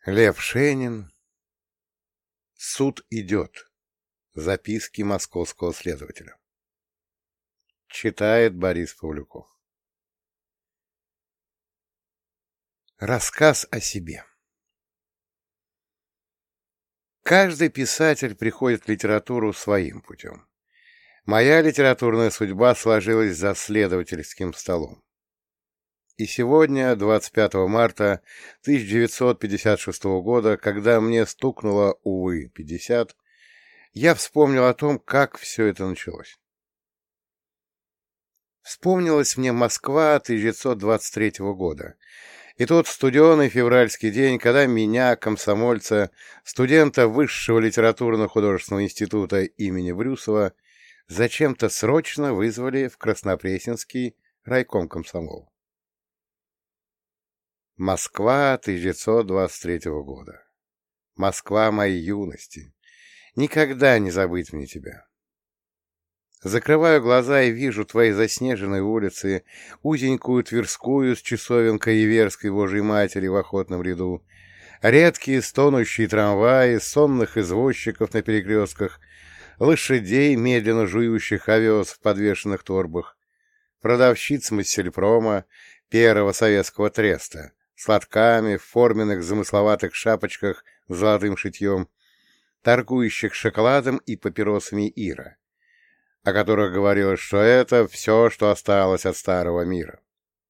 Лев Шенин. Суд идет. Записки московского следователя. Читает Борис Павлюков. Рассказ о себе. Каждый писатель приходит в литературу своим путем. Моя литературная судьба сложилась за следовательским столом. И сегодня, 25 марта 1956 года, когда мне стукнуло, увы, 50, я вспомнил о том, как все это началось. Вспомнилась мне Москва 1923 года. И тот студеный февральский день, когда меня, комсомольца, студента Высшего литературно-художественного института имени Брюсова, зачем-то срочно вызвали в Краснопресненский райком комсомола. Москва 1923 года. Москва моей юности. Никогда не забыть мне тебя. Закрываю глаза и вижу твои заснеженные улицы, узенькую Тверскую с часовенкой Иверской Божьей Матери в охотном ряду, редкие стонущие трамваи, сонных извозчиков на перекрестках, лошадей, медленно жующих овес в подвешенных торбах, продавщиц Массельпрома, первого советского треста, с лотками в форменных замысловатых шапочках с золотым шитьем, торгующих шоколадом и папиросами Ира, о которых говорилось, что это все, что осталось от старого мира.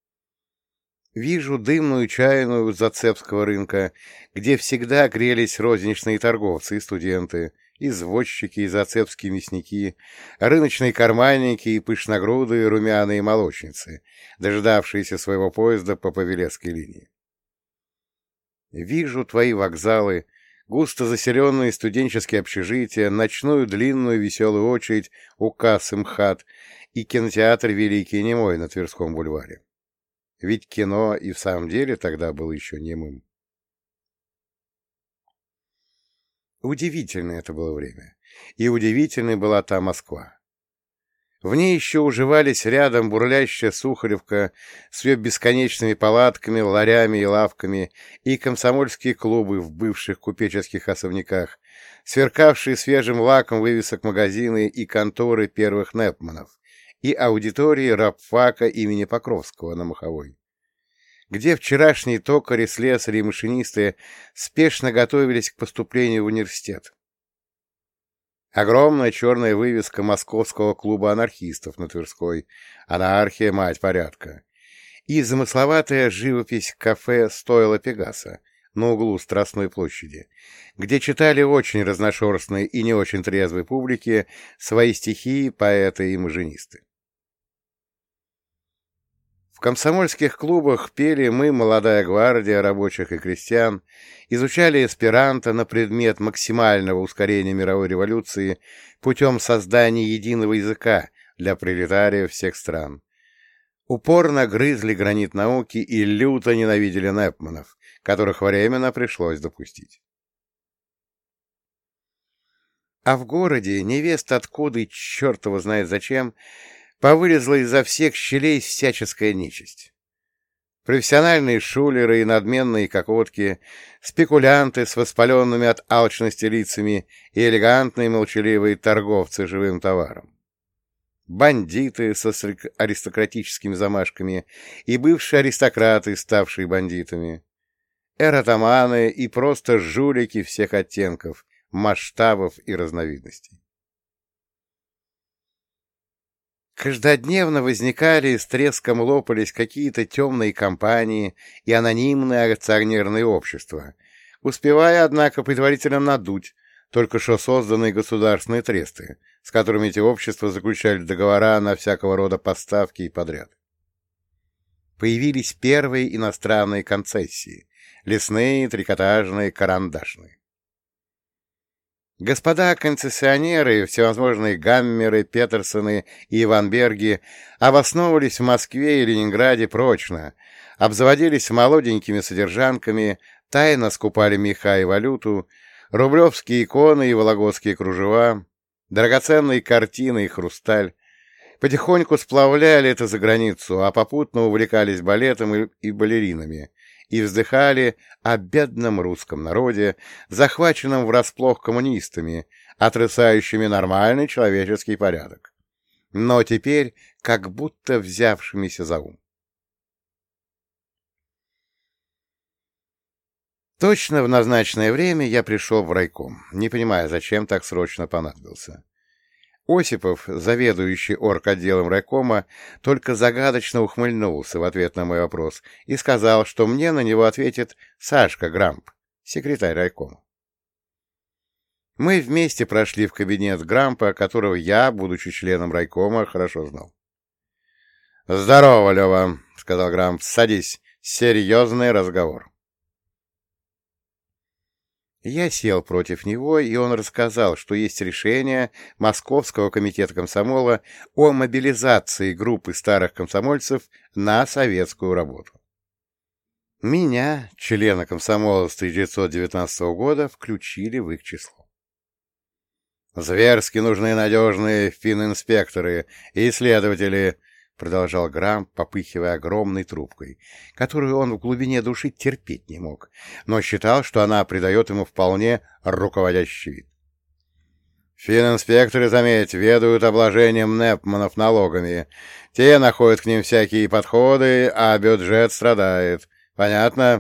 Вижу дымную чайную у Зацепского рынка, где всегда грелись розничные торговцы и студенты, извозчики и зацепские мясники, рыночные карманники и пышногрудые румяные молочницы, дождавшиеся своего поезда по Павелецкой линии. Вижу твои вокзалы, густо заселенные студенческие общежития, ночную длинную веселую очередь у касс МХАТ и кинотеатр «Великий немой» на Тверском бульваре. Ведь кино и в самом деле тогда было еще немым. Удивительное это было время. И удивительной была та Москва. В ней еще уживались рядом бурлящая Сухаревка с ее бесконечными палатками, ларями и лавками, и комсомольские клубы в бывших купеческих особняках, сверкавшие свежим лаком вывесок магазины и конторы первых Непманов, и аудитории рабфака имени Покровского на Маховой, где вчерашние токари, слесари и машинисты спешно готовились к поступлению в университет. Огромная черная вывеска Московского клуба анархистов на Тверской «Анархия, мать порядка» и замысловатая живопись кафе «Стойло Пегаса» на углу Страстной площади, где читали очень разношерстные и не очень трезвой публике свои стихи поэты и маженисты. В комсомольских клубах пели мы, молодая гвардия рабочих и крестьян, изучали эсперанто на предмет максимального ускорения мировой революции путем создания единого языка для пролетариев всех стран. Упорно грызли гранит науки и люто ненавидели Непманов, которых временно пришлось допустить. А в городе, невеста откуда и черт его знает зачем, повылезла изо всех щелей всяческая нечисть. Профессиональные шулеры и надменные кокотки, спекулянты с воспаленными от алчности лицами и элегантные молчаливые торговцы живым товаром. Бандиты с аристократическими замашками и бывшие аристократы, ставшие бандитами. Эротоманы и просто жулики всех оттенков, масштабов и разновидностей. Каждодневно возникали и с треском лопались какие-то темные компании и анонимные акционерные общества, успевая, однако, предварительно надуть только что созданные государственные тресты, с которыми эти общества заключали договора на всякого рода поставки и подряд. Появились первые иностранные концессии — лесные, трикотажные, карандашные. Господа концессионеры, всевозможные Гаммеры, Петерсоны и Иванберги обосновывались в Москве и Ленинграде прочно, обзаводились молоденькими содержанками, тайно скупали меха и валюту, рублевские иконы и вологодские кружева, драгоценные картины и хрусталь, потихоньку сплавляли это за границу, а попутно увлекались балетом и балеринами, и вздыхали о бедном русском народе, захваченном врасплох коммунистами, отрицающими нормальный человеческий порядок, но теперь как будто взявшимися за ум. Точно в назначенное время я пришел в райком, не понимая, зачем так срочно понадобился. Осипов, заведующий орготделом райкома, только загадочно ухмыльнулся в ответ на мой вопрос и сказал, что мне на него ответит Сашка Грамп, секретарь райкома. Мы вместе прошли в кабинет Грампа, которого я, будучи членом райкома, хорошо знал. — Здорово, Лева, — сказал Грамп, — садись, серьезный разговор. Я сел против него, и он рассказал, что есть решение Московского комитета комсомола о мобилизации группы старых комсомольцев на советскую работу. Меня, члена комсомола с 1919 года, включили в их число. «Зверски нужны надежные фининспекторы и исследователи», — продолжал Грамп, попыхивая огромной трубкой, которую он в глубине души терпеть не мог, но считал, что она придает ему вполне руководящий вид. «Фининспекторы, заметь, ведают обложением Непманов налогами. Те находят к ним всякие подходы, а бюджет страдает. Понятно?»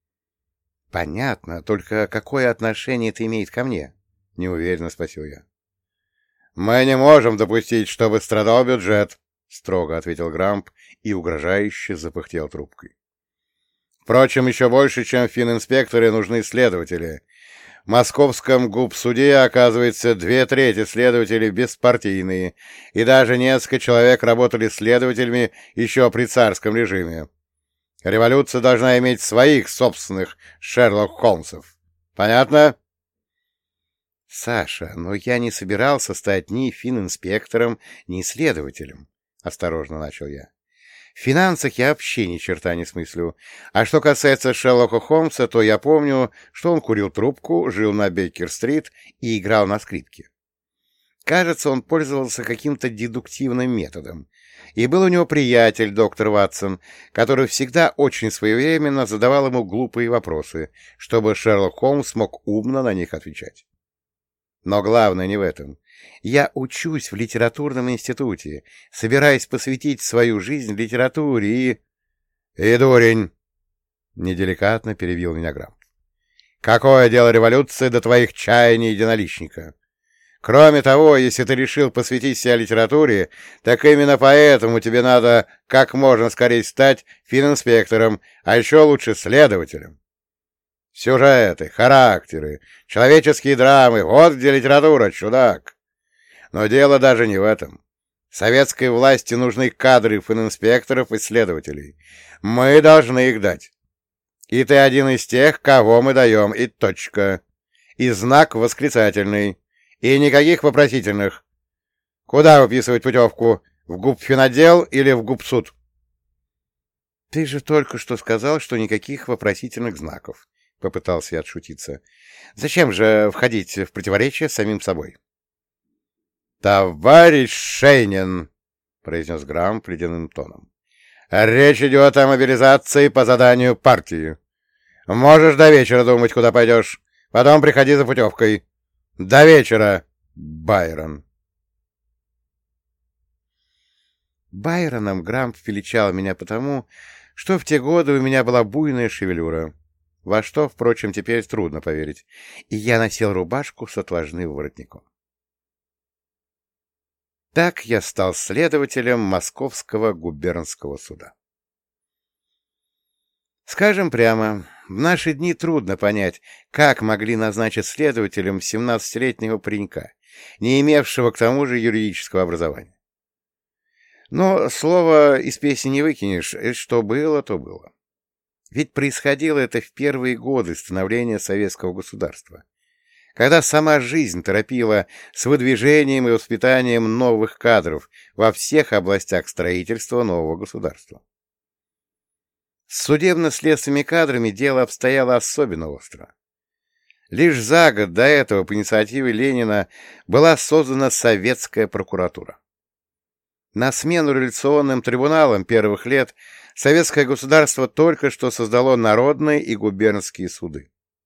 «Понятно, только какое отношение это имеет ко мне?» — неуверенно спросил я. «Мы не можем допустить, чтобы страдал бюджет», — строго ответил Грамп и угрожающе запыхтел трубкой. «Впрочем, еще больше, чем фининспекторы, нужны следователи. В московском губсуде, оказывается, 2/3 следователей беспартийные, и даже несколько человек работали следователями еще при царском режиме. Революция должна иметь своих собственных Шерлок Холмсов. Понятно?» «Саша, но я не собирался стать ни фининспектором, ни следователем», — осторожно начал я. «В финансах я вообще ни черта не смыслю. А что касается Шерлока Холмса, то я помню, что он курил трубку, жил на Бейкер-стрит и играл на скрипке. Кажется, он пользовался каким-то дедуктивным методом. И был у него приятель, доктор Ватсон, который всегда очень своевременно задавал ему глупые вопросы, чтобы Шерлок Холмс мог умно на них отвечать. Но главное не в этом. Я учусь в литературном институте, собираюсь посвятить свою жизнь литературе и... — И дурень! — неделикатно перебил меня Грамп. — Какое дело революции до твоих чаяний единоличника? Кроме того, если ты решил посвятить себя литературе, так именно поэтому тебе надо как можно скорее стать фининспектором, а еще лучше следователем. Сюжеты, характеры, человеческие драмы — вот где литература, чудак. Но дело даже не в этом. Советской власти нужны кадры фининспекторов и следователей. Мы должны их дать. И ты один из тех, кого мы даем, и точка. И знак восклицательный. И никаких вопросительных. Куда выписывать путевку? В губфинотдел или в губсуд? Ты же только что сказал, что никаких вопросительных знаков. — попытался я отшутиться. — Зачем же входить в противоречие с самим собой? — Товарищ Шейнин, — произнес Грамп ледяным тоном, — речь идет о мобилизации по заданию партии. Можешь до вечера думать, куда пойдешь. Потом приходи за путевкой. До вечера, Байрон. Байроном Грамп величал меня потому, что в те годы у меня была буйная шевелюра, во что, впрочем, теперь трудно поверить, и я носил рубашку с отложным воротником. Так я стал следователем Московского губернского суда. Скажем прямо, в наши дни трудно понять, как могли назначить следователем 17-летнего паренька, не имевшего к тому же юридического образования. Но слово из песни не выкинешь, и что было, то было. Ведь происходило это в первые годы становления советского государства, когда сама жизнь торопила с выдвижением и воспитанием новых кадров во всех областях строительства нового государства. С судебно-следственными кадрами дело обстояло особенно остро. Лишь за год до этого по инициативе Ленина была создана советская прокуратура. На смену революционным трибуналам первых лет Советское государство только что создало народные и губернские суды.